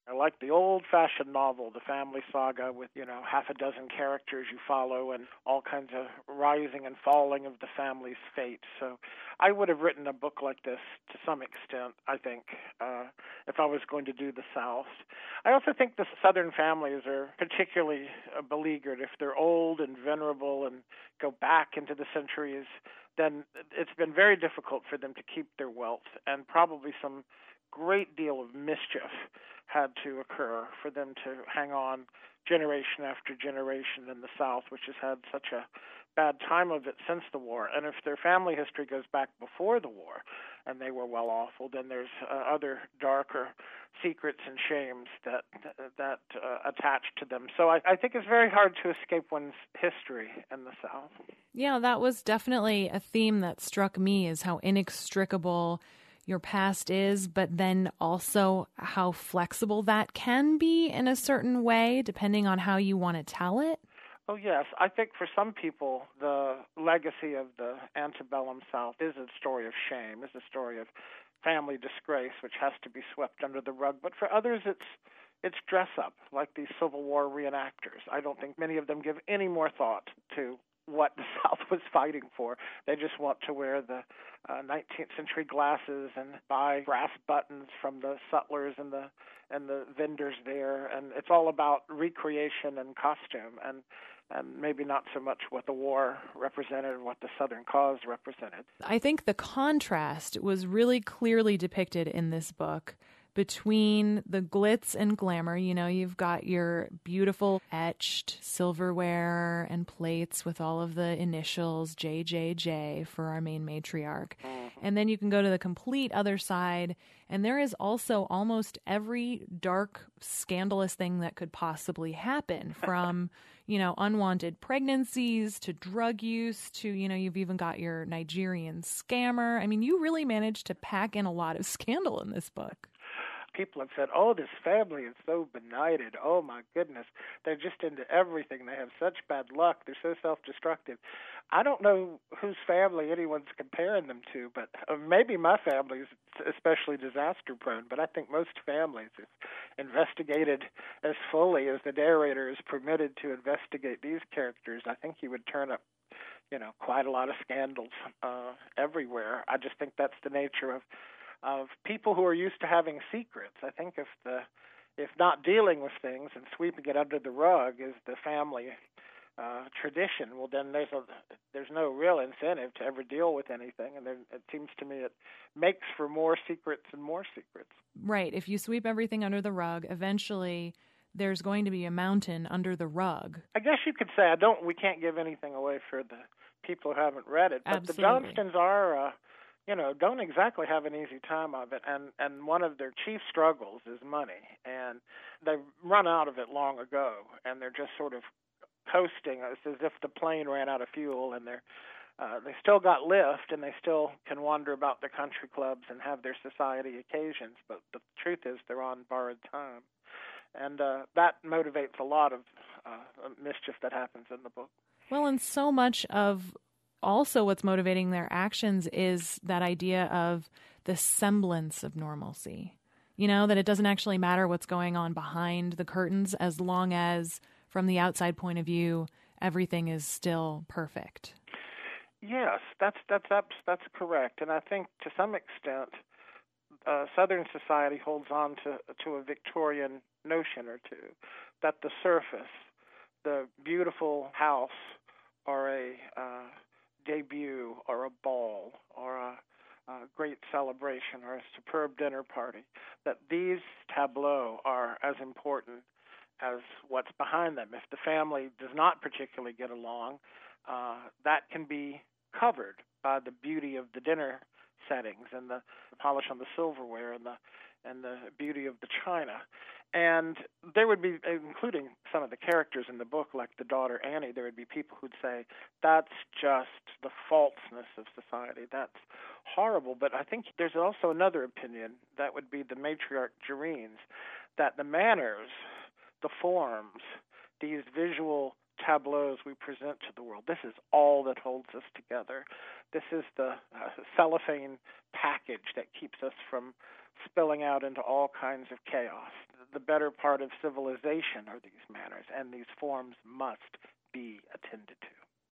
I like the old-fashioned novel, the family saga with, half a dozen characters you follow and all kinds of rising and falling of the family's fate. So I would have written a book like this to some extent, I think, if I was going to do the South. I also think the Southern families are particularly beleaguered. If they're old and venerable and go back into the centuries, then it's been very difficult for them to keep their wealth, and probably some great deal of mischief had to occur for them to hang on generation after generation in the South, which has had such a bad time of it since the war. And if their family history goes back before the war and they were well off, well, then there's other darker secrets and shames that attach to them. So I think it's very hard to escape one's history in the South. Yeah, that was definitely a theme that struck me, is how inextricable your past is, but then also how flexible that can be in a certain way, depending on how you want to tell it. Oh, yes. I think for some people, the legacy of the antebellum South is a story of shame, is a story of family disgrace, which has to be swept under the rug. But for others, it's dress up, like these Civil War reenactors. I don't think many of them give any more thought to what the South was fighting for. They just want to wear the 19th century glasses and buy brass buttons from the sutlers and the vendors there. And it's all about recreation and costume, and maybe not so much what the war represented, what the Southern cause represented. I think the contrast was really clearly depicted in this book between the glitz and glamour. You've got your beautiful etched silverware and plates with all of the initials JJJ for our main matriarch. And then you can go to the complete other side, and there is also almost every dark, scandalous thing that could possibly happen, from, unwanted pregnancies to drug use to, you've even got your Nigerian scammer. I mean, you really managed to pack in a lot of scandal in this book. People have said, oh, this family is so benighted. Oh, my goodness. They're just into everything. They have such bad luck. They're so self-destructive. I don't know whose family anyone's comparing them to, but maybe my family is especially disaster-prone. But I think most families, if investigated as fully as the narrator is permitted to investigate these characters, I think you would turn up quite a lot of scandals everywhere. I just think that's the nature of people who are used to having secrets. I think if not dealing with things and sweeping it under the rug is the family tradition, well, then there's no real incentive to ever deal with anything, and it seems to me it makes for more secrets and more secrets. Right. If you sweep everything under the rug, eventually there's going to be a mountain under the rug. I guess you could say we can't give anything away for the people who haven't read it, but Absolutely. The Johnstons are don't exactly have an easy time of it, and one of their chief struggles is money, and they've run out of it long ago, and they're just sort of coasting. It's as if the plane ran out of fuel, and they still got lift, and they still can wander about the country clubs and have their society occasions, but the truth is they're on borrowed time, and that motivates a lot of mischief that happens in the book. Well, and so much of also what's motivating their actions is that idea of the semblance of normalcy. That it doesn't actually matter what's going on behind the curtains, as long as from the outside point of view, everything is still perfect. Yes, that's correct. And I think to some extent, Southern society holds on to a Victorian notion or two, that the surface, the beautiful house, or a debut, or a ball, or a great celebration, or a superb dinner party, that these tableaux are as important as what's behind them. If the family does not particularly get along, that can be covered by the beauty of the dinner settings and the polish on the silverware and the beauty of the china. And there would be, including some of the characters in the book, like the daughter Annie, there would be people who'd say, that's just the falseness of society. That's horrible. But I think there's also another opinion, that would be the matriarch Jereen's, that the manners, the forms, these visual tableaus we present to the world, this is all that holds us together. This is the cellophane package that keeps us from spilling out into all kinds of chaos. The better part of civilization are these manners, and these forms must be attended to.